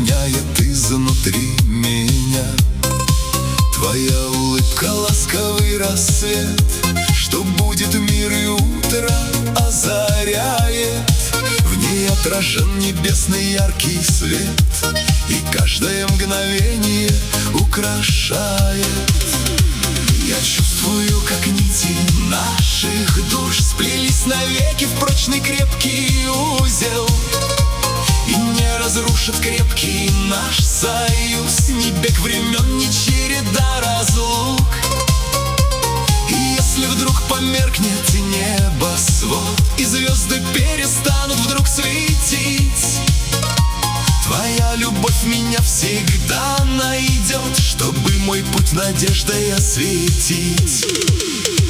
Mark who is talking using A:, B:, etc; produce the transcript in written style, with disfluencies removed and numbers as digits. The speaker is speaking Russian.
A: наполняет изнутри меня. Твоя улыбка — ласковый рассвет, что будет мир и утро озаряет. В ней отражен небесный яркий свет, и каждое мгновение украшает. Я чувствую, как нити наших душ сплелись навеки в прочный крепкий узел, и не разрушит крепкий наш союз ни бег времен, ни череда разлук. И если вдруг померкнет небосвод, и звезды перестанут вдруг светить, твоя любовь меня всегда найдет, чтобы мой путь надеждой осветить.